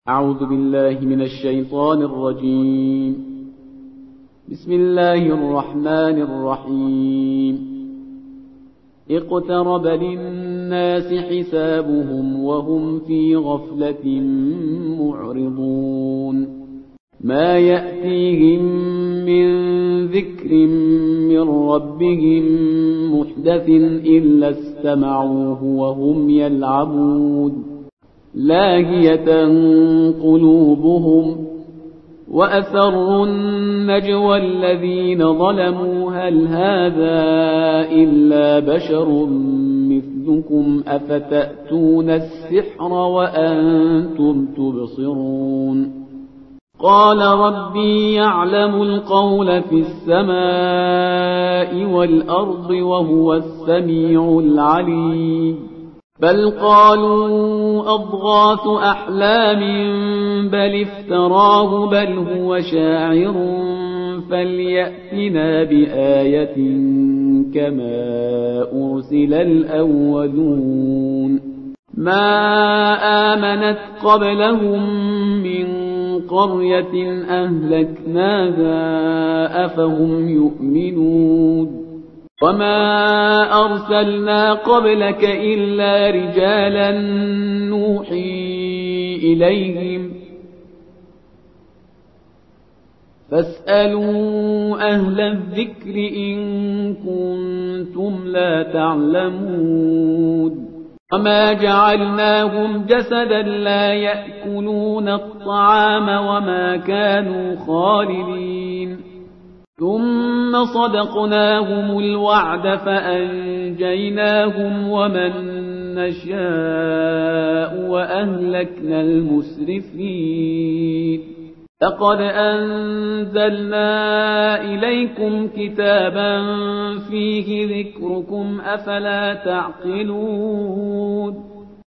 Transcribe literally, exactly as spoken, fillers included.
أعوذ بالله من الشيطان الرجيم. بسم الله الرحمن الرحيم. اقترب للناس حسابهم وهم في غفلة معرضون. ما يأتيهم من ذكر من ربهم محدث إلا استمعوه وهم يلعبون. لاهية قلوبهم وأسروا النجوى الذين ظلموا هل هذا إلا بشر مثلكم أفتأتون السحر وأنتم تبصرون. قال ربي يعلم القول في السماء والأرض وهو السميع العليم. بل قالوا أضغاث أحلام بل افتراه بل هو شاعر فليأتنا بآية كما أرسل الأولون. ما آمنت قبلهم من قرية أهلكناها أفهم يؤمنون. وما أرسلنا قبلك إلا رجالا نوحي إليهم فاسألوا أهل الذكر إن كنتم لا تعلمون. وما جعلناهم جسدا لا يأكلون الطعام وما كانوا خالدين. ثم صدقناهم الوعد فأنجيناهم ومن نشاء وأهلكنا المسرفين. لقد أنزلنا إليكم كتابا فيه ذكركم أفلا تعقلون.